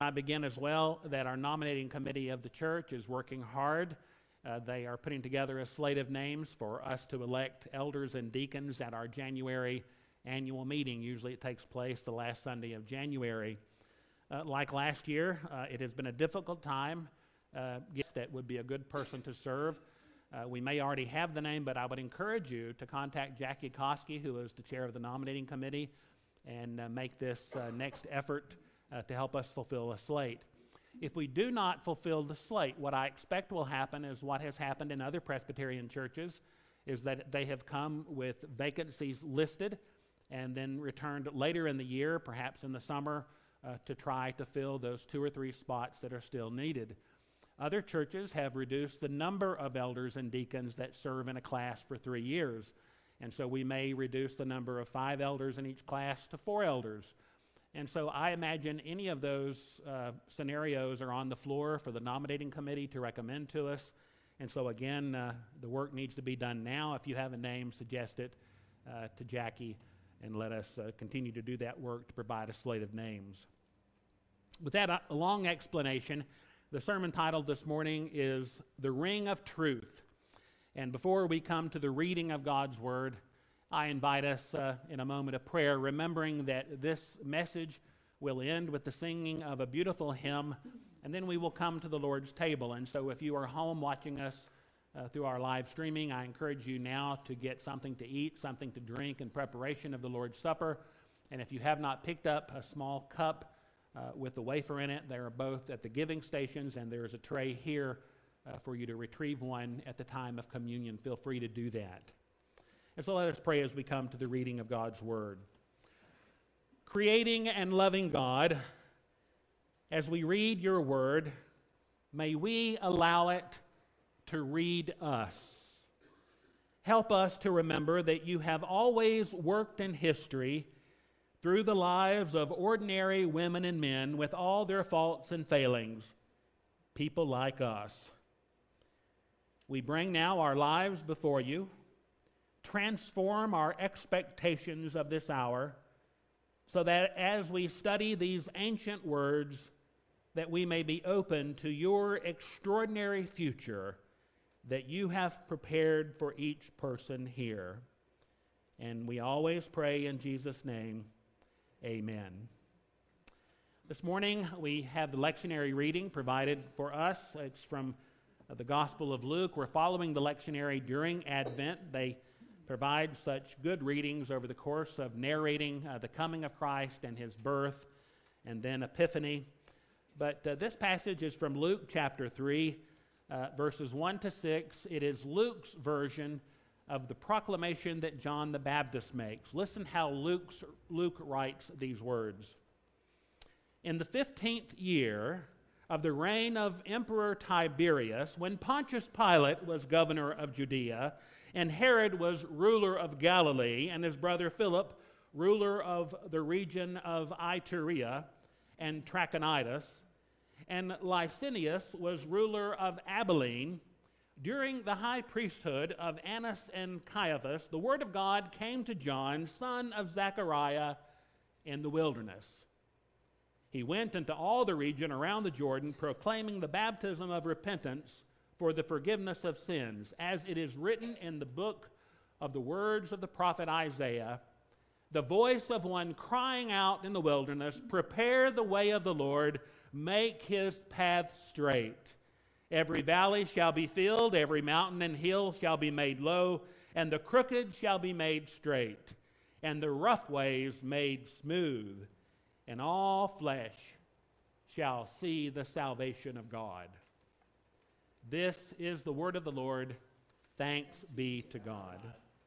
I begin as well that our nominating committee of the church is working hard. They are putting together a slate of names for us to elect elders and deacons at our January annual meeting. Usually it takes place the last Sunday of January. Like last year, it has been a difficult time. That would be a good person to serve. We may already have the name, but I would encourage you to contact Jackie Koski, who is the chair of the nominating committee, and make this next effort to help us fulfill a slate. If we do not fulfill the slate, what I expect will happen is what has happened in other Presbyterian churches, is that they have come with vacancies listed and then returned later in the year, perhaps in the summer, to try to fill those 2 or 3 spots that are still needed. Other churches have reduced the number of elders and deacons that serve in a class for 3 years. And so we may reduce the number of 5 elders in each class to 4 elders. And so I imagine any of those scenarios are on the floor for the nominating committee to recommend to us. And so again, the work needs to be done now. If you have a name, suggest it to Jackie, and let us continue to do that work to provide a slate of names. With that long explanation, the sermon title this morning is The Ring of Truth. And before we come to the reading of God's Word, I invite us in a moment of prayer, remembering that this message will end with the singing of a beautiful hymn, and then we will come to the Lord's table. And so if you are home watching us through our live streaming, I encourage you now to get something to eat, something to drink in preparation of the Lord's Supper. And if you have not picked up a small cup with the wafer in it, they are both at the giving stations, and there is a tray here for you to retrieve one at the time of communion. Feel free to do that. And so let us pray as we come to the reading of God's Word. Creating and loving God, as we read your Word, may we allow it to read us. Help us to remember that you have always worked in history through the lives of ordinary women and men with all their faults and failings, people like us. We bring now our lives before you. Transform our expectations of this hour so that as we study these ancient words, that we may be open to your extraordinary future that you have prepared for each person here. And we always pray in Jesus' name, amen. This morning we have the lectionary reading provided for us. It's from the Gospel of Luke. We're following the lectionary during Advent. They provide such good readings over the course of narrating the coming of Christ and his birth and then Epiphany. But this passage is from Luke chapter 3, verses 1 to 6. It is Luke's version of the proclamation that John the Baptist makes. Listen how Luke writes these words. In the 15th year of the reign of Emperor Tiberius, when Pontius Pilate was governor of Judea, and Herod was ruler of Galilee, and his brother Philip, ruler of the region of Iturea and Trachonitis, and Licinius was ruler of Abilene, during the high priesthood of Annas and Caiaphas, the word of God came to John, son of Zechariah, in the wilderness. He went into all the region around the Jordan, proclaiming the baptism of repentance for the forgiveness of sins, as it is written in the book of the words of the prophet Isaiah, the voice of one crying out in the wilderness, prepare the way of the Lord, make his path straight. Every valley shall be filled, every mountain and hill shall be made low, and the crooked shall be made straight, and the rough ways made smooth, and all flesh shall see the salvation of God. This is the word of the Lord. Thanks be to God.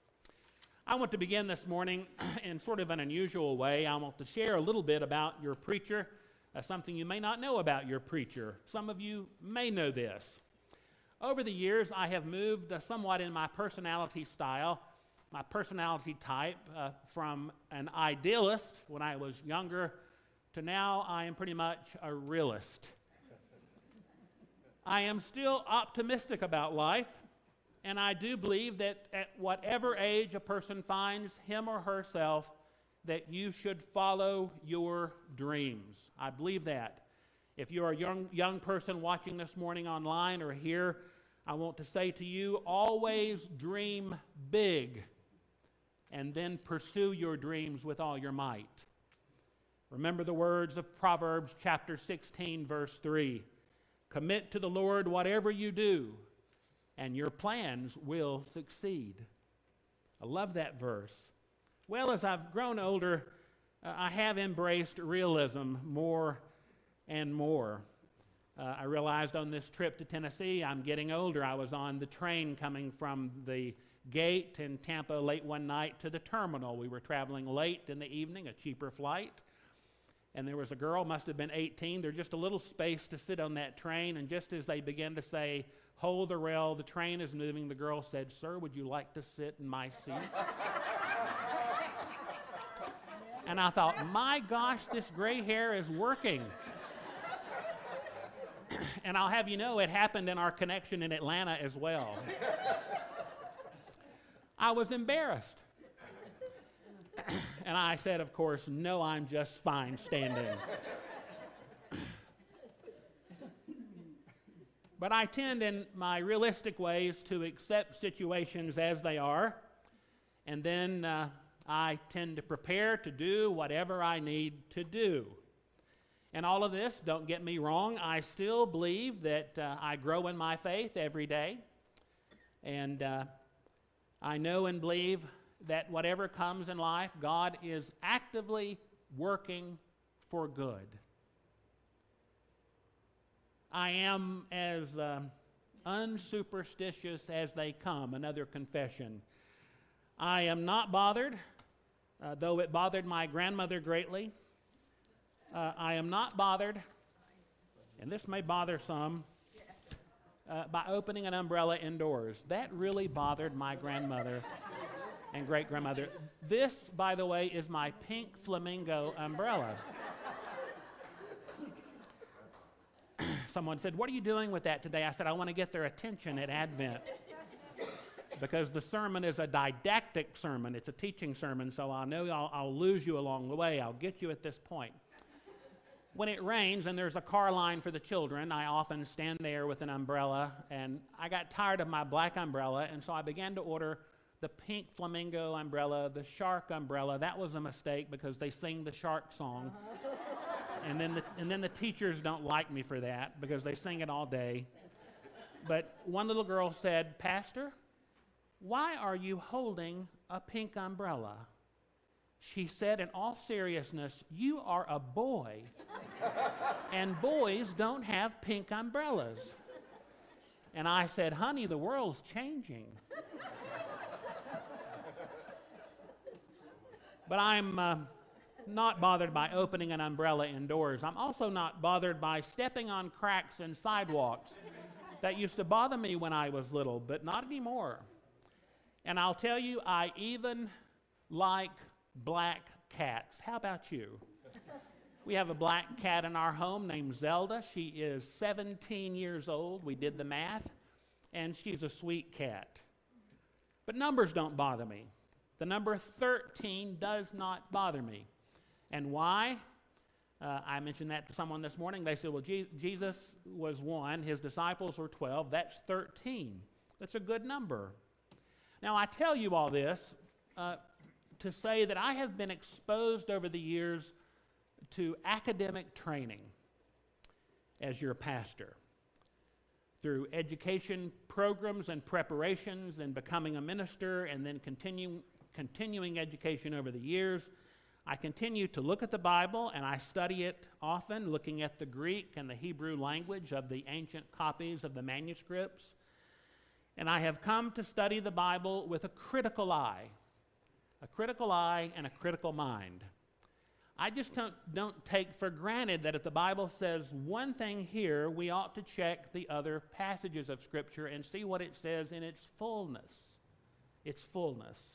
I want to begin this morning in sort of an unusual way. I want to share a little bit about your preacher, something you may not know about your preacher. Some of you may know this. Over the years, I have moved somewhat in my personality style, my personality type, from an idealist when I was younger to now I am pretty much a realist. I am still optimistic about life, and I do believe that at whatever age a person finds him or herself, that you should follow your dreams. I believe that. If you're a young person watching this morning online or here, I want to say to you, always dream big and then pursue your dreams with all your might. Remember the words of Proverbs chapter 16, verse 3. Commit to the Lord whatever you do, and your plans will succeed. I love that verse. Well, as I've grown older, I have embraced realism more and more. I realized on this trip to Tennessee, I'm getting older. I was on the train coming from the gate in Tampa late one night to the terminal. We were traveling late in the evening, a cheaper flight. And there was a girl, must have been 18. There's just a little space to sit on that train. And just as they began to say, hold the rail, the train is moving, the girl said, "Sir, would you like to sit in my seat?" And I thought, my gosh, this gray hair is working. And I'll have you know, it happened in our connection in Atlanta as well. I was embarrassed. And I said, of course, no, I'm just fine standing. But I tend in my realistic ways to accept situations as they are, and then I tend to prepare to do whatever I need to do. And all of this, don't get me wrong, I still believe that I grow in my faith every day. And I know and believe that whatever comes in life, God is actively working for good. I am as unsuperstitious as they come, another confession. I am not bothered, though it bothered my grandmother greatly. I am not bothered, and this may bother some, by opening an umbrella indoors. That really bothered my grandmother and great-grandmother. This, by the way, is my pink flamingo umbrella. Someone said, "What are you doing with that today?" I said, "I want to get their attention at Advent." Because the sermon is a didactic sermon. It's a teaching sermon, so I know I'll lose you along the way. I'll get you at this point. When it rains and there's a car line for the children, I often stand there with an umbrella, and I got tired of my black umbrella, and so I began to order the pink flamingo umbrella, the shark umbrella. That was a mistake because they sing the shark song. And then the teachers don't like me for that because they sing it all day. But one little girl said, "Pastor, why are you holding a pink umbrella?" She said, in all seriousness, "You are a boy, and boys don't have pink umbrellas." And I said, "Honey, the world's changing." But I'm not bothered by opening an umbrella indoors. I'm also not bothered by stepping on cracks in sidewalks. That used to bother me when I was little, but not anymore. And I'll tell you, I even like black cats. How about you? We have a black cat in our home named Zelda. She is 17 years old. We did the math, and she's a sweet cat. But numbers don't bother me. The number 13 does not bother me. And why? I mentioned that to someone this morning. They said, "Well, Jesus was 1, his disciples were 12. That's 13. That's a good number." Now, I tell you all this to say that I have been exposed over the years to academic training as your pastor. Through education programs and preparations and becoming a minister and then continuing education over the years, I continue to look at the Bible, and I study it often, looking at the Greek and the Hebrew language of the ancient copies of the manuscripts. And I have come to study the Bible with a critical eye and a critical mind. I just don't take for granted that if the Bible says one thing here, we ought to check the other passages of Scripture and see what it says in its fullness. Its fullness.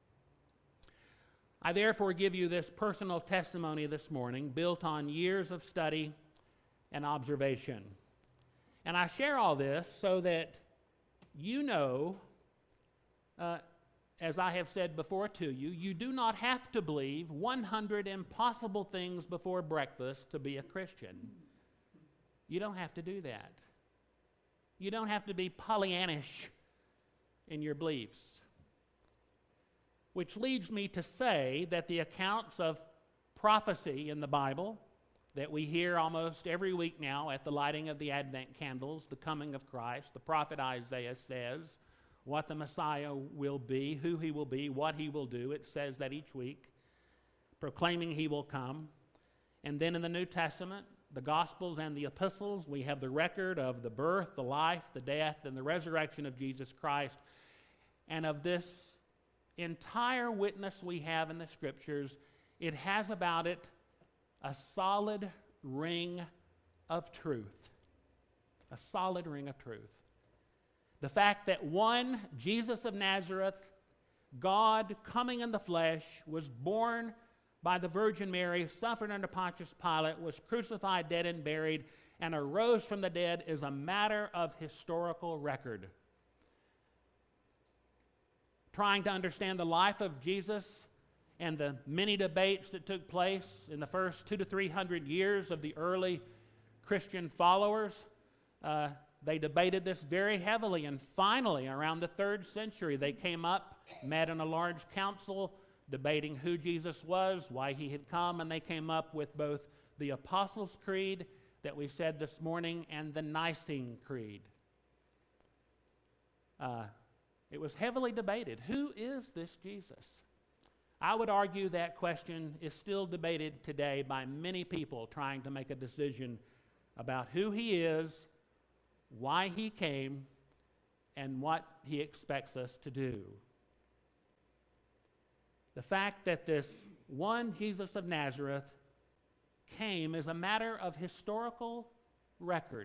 I therefore give you this personal testimony this morning built on years of study and observation. And I share all this so that you know, as I have said before to you, you do not have to believe 100 impossible things before breakfast to be a Christian. You don't have to do that. You don't have to be Pollyannish in your beliefs. Which leads me to say that the accounts of prophecy in the Bible that we hear almost every week now at the lighting of the Advent candles, the coming of Christ, the prophet Isaiah says what the Messiah will be, who he will be, what he will do. It says that each week, proclaiming he will come. And then in the New Testament, the Gospels and the Epistles, we have the record of the birth, the life, the death, and the resurrection of Jesus Christ. And of this entire witness we have in the Scriptures, it has about it a solid ring of truth. A solid ring of truth. The fact that one, Jesus of Nazareth, God coming in the flesh, was born by the Virgin Mary, suffered under Pontius Pilate, was crucified, dead, and buried, and arose from the dead is a matter of historical record. Trying to understand the life of Jesus and the many debates that took place in the first 200 to 300 years of the early Christian followers, they debated this very heavily, and finally, around the 3rd century, they came up, met in a large council, debating who Jesus was, why he had come, and they came up with both the Apostles' Creed that we said this morning and the Nicene Creed. It was heavily debated. Who is this Jesus? I would argue that question is still debated today by many people trying to make a decision about who he is, why he came, and what he expects us to do. The fact that this one Jesus of Nazareth came is a matter of historical record.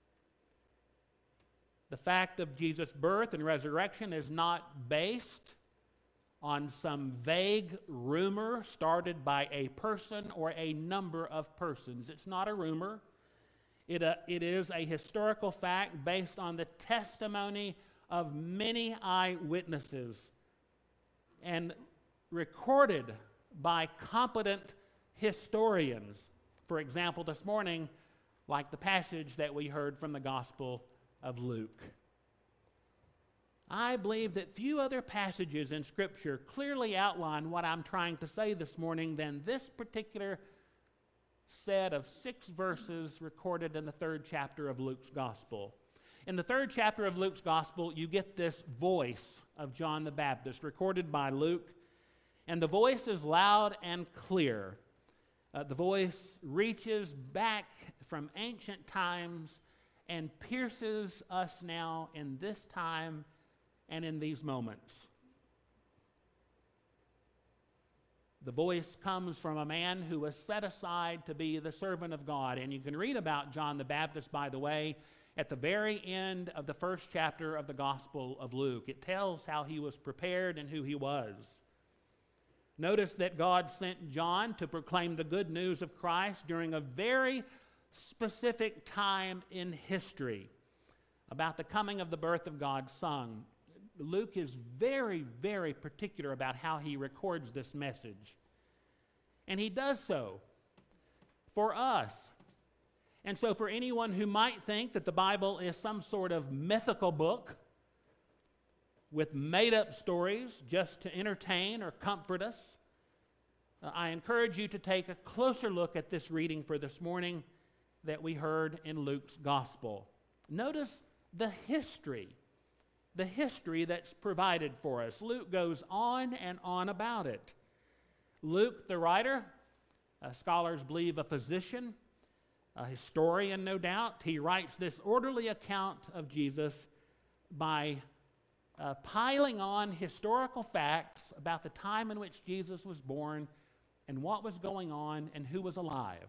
The fact of Jesus' birth and resurrection is not based on some vague rumor started by a person or a number of persons. It's not a rumor. It is a historical fact based on the testimony of many eyewitnesses and recorded by competent historians. For example, this morning, like the passage that we heard from the Gospel of Luke. I believe that few other passages in Scripture clearly outline what I'm trying to say this morning than this particular set of 6 verses recorded in the 3rd chapter of Luke's Gospel. In the 3rd chapter of Luke's Gospel, you get this voice of John the Baptist recorded by Luke, and the voice is loud and clear. The voice reaches back from ancient times and pierces us now in this time and in these moments. The voice comes from a man who was set aside to be the servant of God. And you can read about John the Baptist, by the way, at the very end of the 1st chapter of the Gospel of Luke. It tells how he was prepared and who he was. Notice that God sent John to proclaim the good news of Christ during a very specific time in history about the coming of the birth of God's Son. Luke is very, very particular about how he records this message. And he does so for us. And so for anyone who might think that the Bible is some sort of mythical book with made-up stories just to entertain or comfort us, I encourage you to take a closer look at this reading for this morning that we heard in Luke's Gospel. Notice the history that's provided for us. Luke goes on and on about it. Luke, the writer, scholars believe a physician, a historian, no doubt, he writes this orderly account of Jesus by piling on historical facts about the time in which Jesus was born and what was going on and who was alive.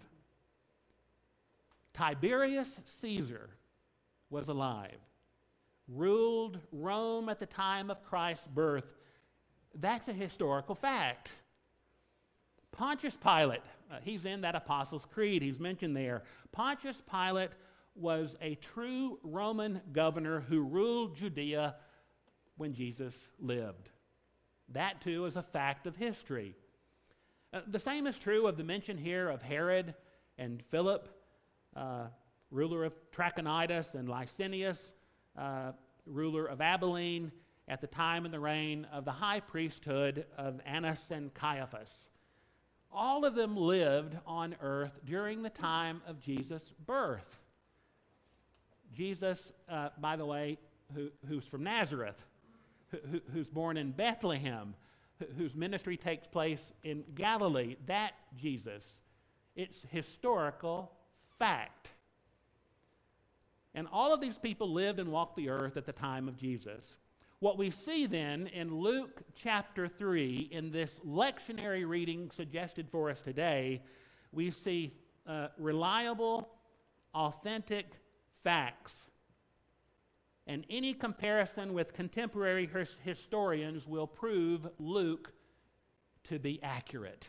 Tiberius Caesar was alive, ruled Rome at the time of Christ's birth. That's a historical fact. Pontius Pilate, he's in that Apostles' Creed, he's mentioned there. Pontius Pilate was a true Roman governor who ruled Judea when Jesus lived. That too is a fact of history. The same is true of the mention here of Herod and Philip. ruler of Trachonitis, and Licinius, ruler of Abilene, at the time and the reign of the high priesthood of Annas and Caiaphas. All of them lived on earth during the time of Jesus' birth. Jesus, by the way, who's from Nazareth, who's born in Bethlehem, whose ministry takes place in Galilee, that Jesus. It's historical fact. And all of these people lived and walked the earth at the time of Jesus. What we see then in Luke chapter 3, in this lectionary reading suggested for us today, we see reliable, authentic facts. And any comparison with contemporary historians will prove Luke to be accurate.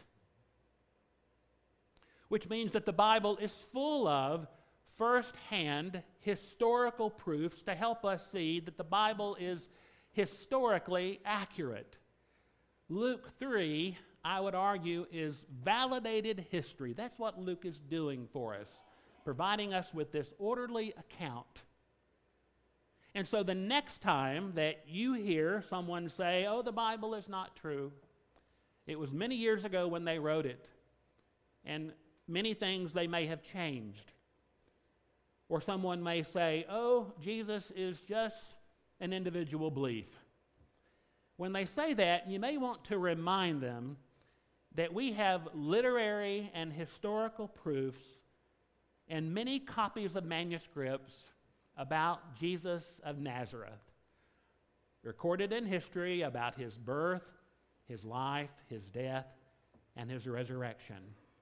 Which means that the Bible is full of first-hand historical proofs to help us see that the Bible is historically accurate. Luke 3, I would argue, is validated history. That's what Luke is doing for us, providing us with this orderly account. And so the next time that you hear someone say, oh, the Bible is not true, it was many years ago when they wrote it, and many things they may have changed. Or someone may say, oh, Jesus is just an individual belief. When they say that, you may want to remind them that we have literary and historical proofs and many copies of manuscripts about Jesus of Nazareth, recorded in history about his birth, his life, his death, and his resurrection.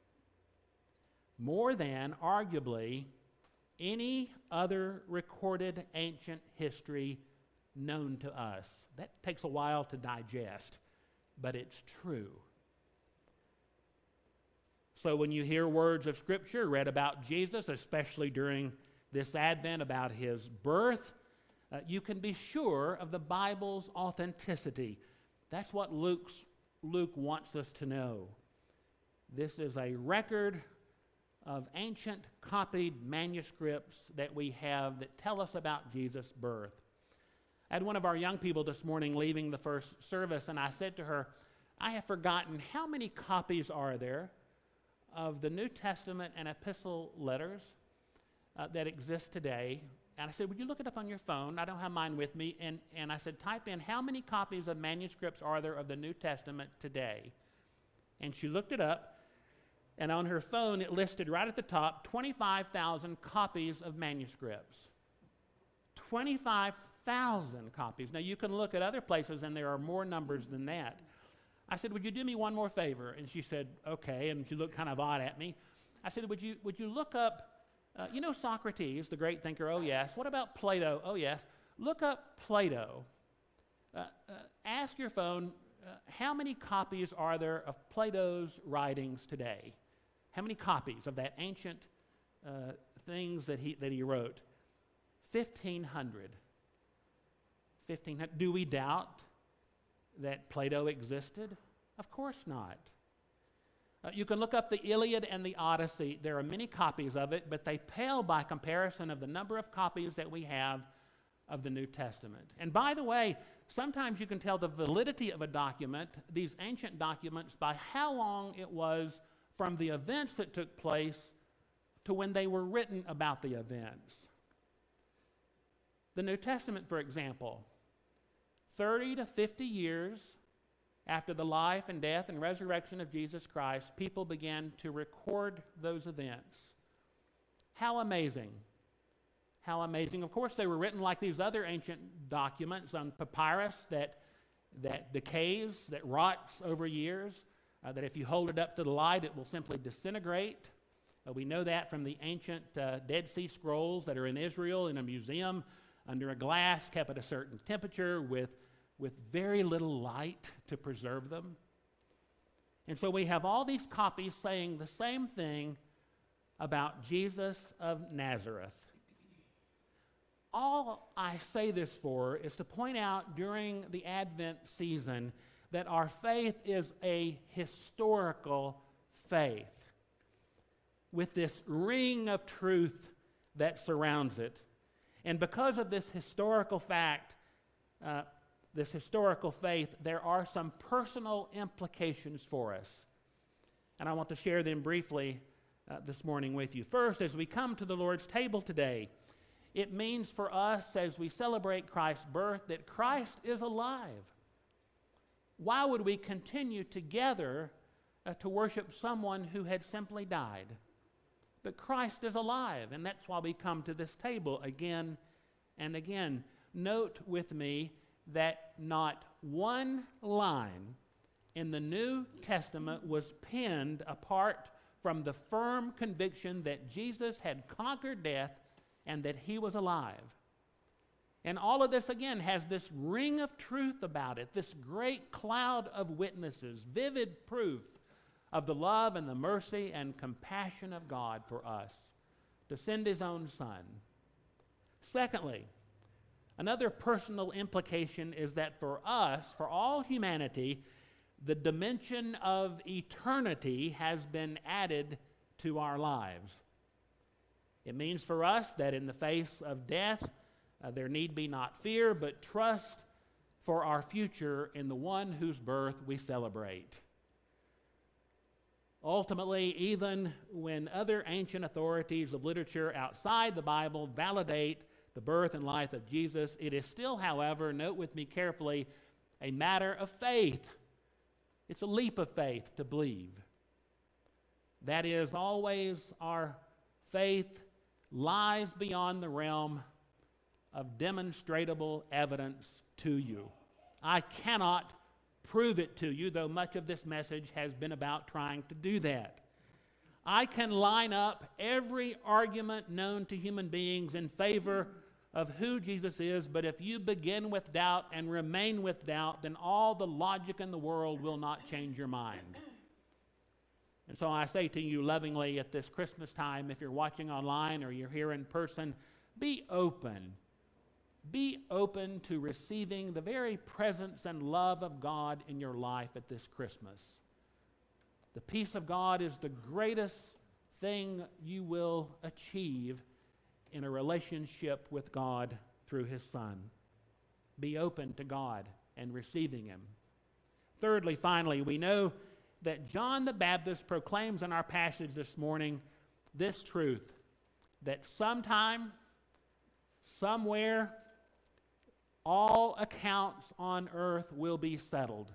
More than, arguably, any other recorded ancient history known to us. That takes a while to digest, but it's true. So when you hear words of Scripture read about Jesus, especially during this Advent about his birth, you can be sure of the Bible's authenticity. That's what Luke wants us to know. This is a record of ancient copied manuscripts that we have that tell us about Jesus' birth. I had one of our young people this morning leaving the first service, and I said to her, I have forgotten how many copies are there of the New Testament and epistle letters that exist today. And I said, would you look it up on your phone? I don't have mine with me. And I said, type in how many copies of manuscripts are there of the New Testament today? And she looked it up. And on her phone, it listed right at the top 25,000 copies of manuscripts. 25,000 copies. Now, you can look at other places, and there are more numbers than that. I said, would you do me one more favor? And she said, okay, and she looked kind of odd at me. I said, would you look up, you know Socrates, the great thinker? Oh, yes. What about Plato? Oh, yes. Look up Plato. Ask your phone, how many copies are there of Plato's writings today? How many copies of that ancient things that he wrote? 1,500. 1,500. Do we doubt that Plato existed? Of course not. You can look up the Iliad and the Odyssey. There are many copies of it, but they pale by comparison of the number of copies that we have of the New Testament. And by the way, sometimes you can tell the validity of a document, these ancient documents, by how long it was from the events that took place to when they were written about the events. The New Testament, for example, 30 to 50 years after the life and death and resurrection of Jesus Christ, people began to record those events. How amazing. How amazing. Of course, they were written like these other ancient documents on papyrus that decays, that rots over years, that if you hold it up to the light, it will simply disintegrate. We know that from the ancient Dead Sea Scrolls that are in Israel in a museum under a glass kept at a certain temperature with very little light to preserve them. And so we have all these copies saying the same thing about Jesus of Nazareth. All I say this for is to point out during the Advent season that our faith is a historical faith with this ring of truth that surrounds it. And because of this historical fact, this historical faith, there are some personal implications for us. And I want to share them briefly this morning with you. First, as we come to the Lord's table today, it means for us as we celebrate Christ's birth that Christ is alive. Why would we continue together to worship someone who had simply died? But Christ is alive, and that's why we come to this table again and again. Note with me that not one line in the New Testament was penned apart from the firm conviction that Jesus had conquered death and that he was alive. And all of this, again, has this ring of truth about it, this great cloud of witnesses, vivid proof of the love and the mercy and compassion of God for us to send his own Son. Secondly, another personal implication is that for us, for all humanity, the dimension of eternity has been added to our lives. It means for us that in the face of death, there need be not fear, but trust for our future in the one whose birth we celebrate. Ultimately, even when other ancient authorities of literature outside the Bible validate the birth and life of Jesus, it is still, however, note with me carefully, a matter of faith. It's a leap of faith to believe. That is, always our faith lies beyond the realm of demonstrable evidence to you. I cannot prove it to you, though much of this message has been about trying to do that. I can line up every argument known to human beings in favor of who Jesus is, but if you begin with doubt and remain with doubt, then all the logic in the world will not change your mind. And so I say to you lovingly at this Christmas time, if you're watching online or you're here in person, be open. Be open to receiving the very presence and love of God in your life at this Christmas. The peace of God is the greatest thing you will achieve in a relationship with God through his Son. Be open to God and receiving him. Thirdly, finally, we know that John the Baptist proclaims in our passage this morning this truth, that sometime, somewhere, all accounts on earth will be settled.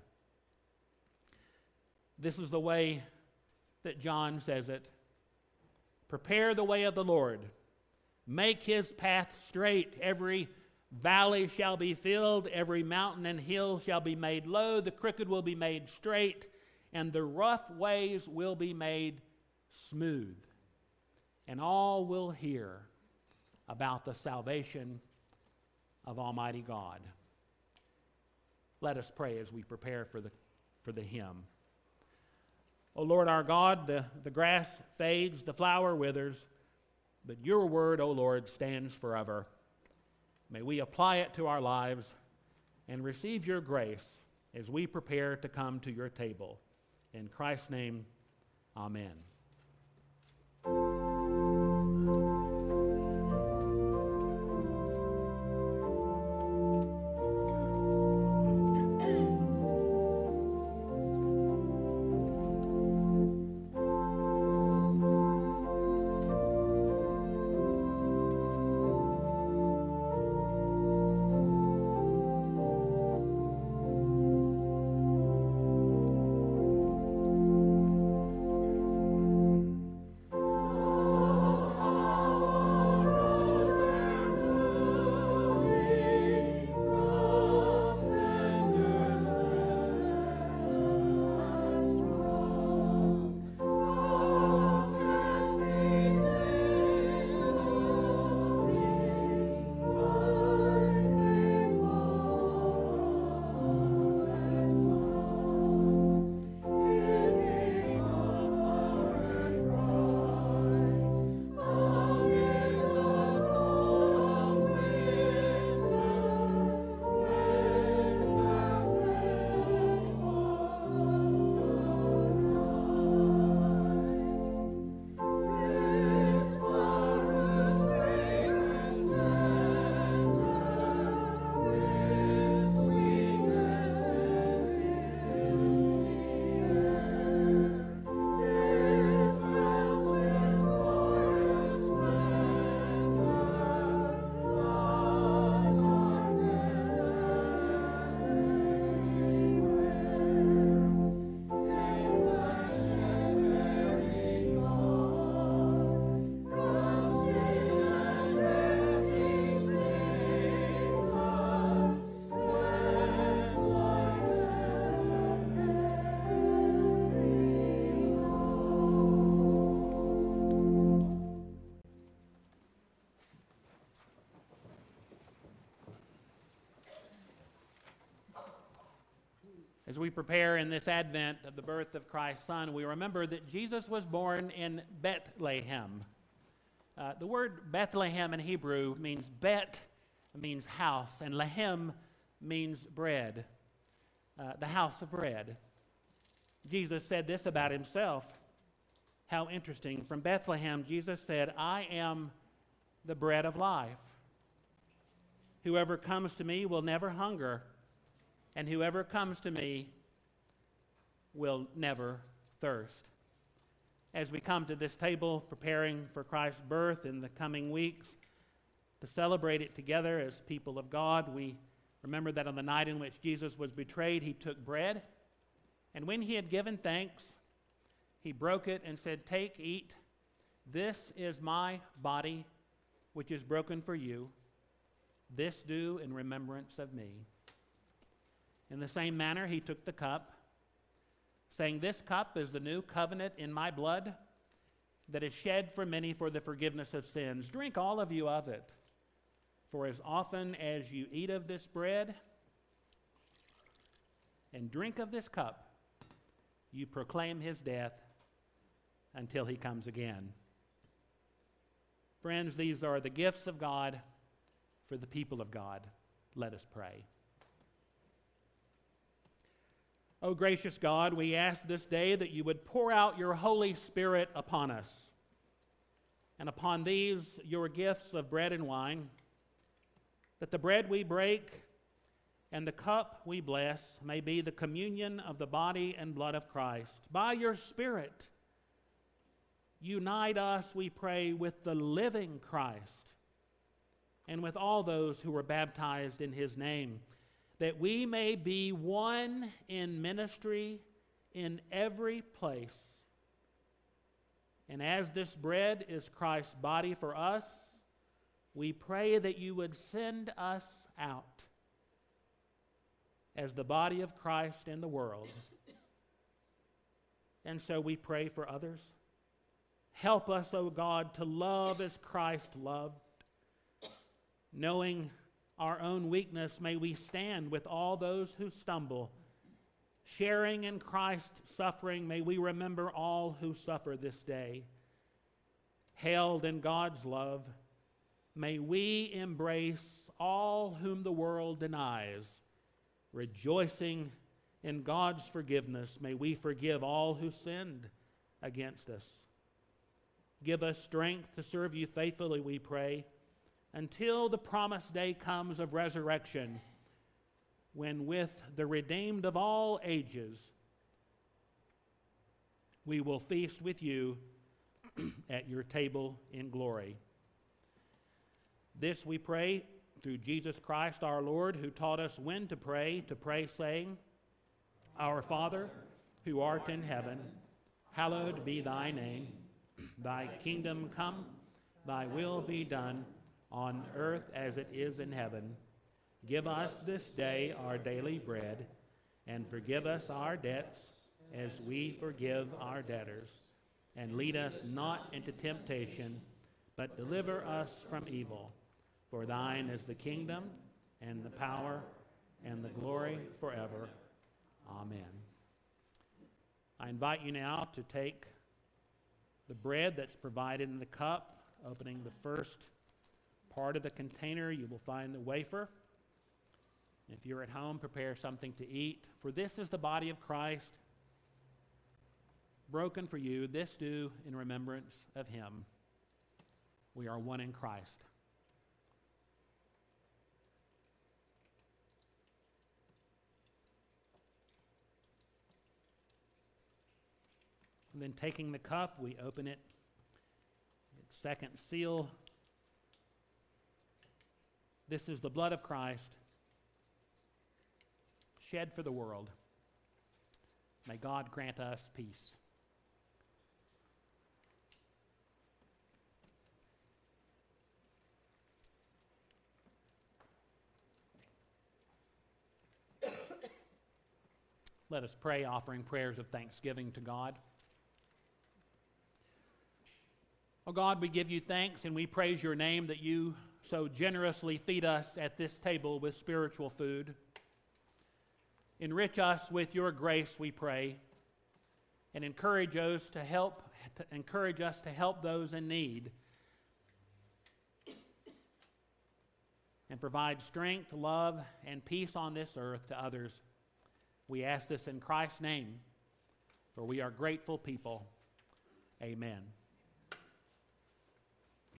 This is the way that John says it. Prepare the way of the Lord. Make his path straight. Every valley shall be filled. Every mountain and hill shall be made low. The crooked will be made straight, and the rough ways will be made smooth. And all will hear about the salvation of Almighty God. Let us pray as we prepare for the hymn. O Lord our God, the grass fades, the flower withers, but your word, O Lord, stands forever. May we apply it to our lives and receive your grace as we prepare to come to your table. In Christ's name, amen. As we prepare in this Advent of the birth of Christ's Son, we remember that Jesus was born in Bethlehem. The word Bethlehem in Hebrew means Bet means house, and Lehem means bread, the house of bread. Jesus said this about himself. How interesting. From Bethlehem, Jesus said, I am the bread of life. Whoever comes to me will never hunger, and whoever comes to me will never thirst. As we come to this table preparing for Christ's birth in the coming weeks, to celebrate it together as people of God, we remember that on the night in which Jesus was betrayed, he took bread, and when he had given thanks, he broke it and said, take, eat. This is my body, which is broken for you. This do in remembrance of me. In the same manner, he took the cup, saying, this cup is the new covenant in my blood that is shed for many for the forgiveness of sins. Drink all of you of it. For as often as you eat of this bread and drink of this cup, you proclaim his death until he comes again. Friends, these are the gifts of God for the people of God. Let us pray. O gracious God, we ask this day that you would pour out your Holy Spirit upon us, and upon these your gifts of bread and wine, that the bread we break and the cup we bless may be the communion of the body and blood of Christ. By your Spirit, unite us, we pray, with the living Christ and with all those who were baptized in his name, that we may be one in ministry in every place. And as this bread is Christ's body for us, we pray that you would send us out as the body of Christ in the world. And so we pray for others. Help us, O God, to love as Christ loved. Knowing our own weakness, may we stand with all those who stumble. Sharing in Christ's suffering, may we remember all who suffer this day. Held in God's love, may we embrace all whom the world denies. Rejoicing in God's forgiveness, may we forgive all who sinned against us. Give us strength to serve you faithfully, we pray, until the promised day comes of resurrection, when with the redeemed of all ages we will feast with you at your table in glory. This we pray through Jesus Christ our Lord, who taught us when to pray saying, Our Father, who art in heaven, hallowed be thy name. Thy kingdom come, thy will be done, on earth as it is in heaven. Give us this day our daily bread, and forgive us our debts as we forgive our debtors. And lead us not into temptation, but deliver us from evil. For thine is the kingdom, and the power, and the glory forever. Amen. I invite you now to take the bread that's provided in the cup. Opening the first part of the container, you will find the wafer. If you're at home, prepare something to eat. For this is the body of Christ, broken for you. This do in remembrance of him. We are one in Christ. And then taking the cup, we open it. Its second seal. This is the blood of Christ, shed for the world. May God grant us peace. Let us pray, offering prayers of thanksgiving to God. Oh God, we give you thanks and we praise your name that you so generously feed us at this table with spiritual food. Enrich us with your grace, we pray, and encourage us to help those in need, and provide strength, love, and peace on this earth to others. We ask this in Christ's name, for we are grateful people. Amen.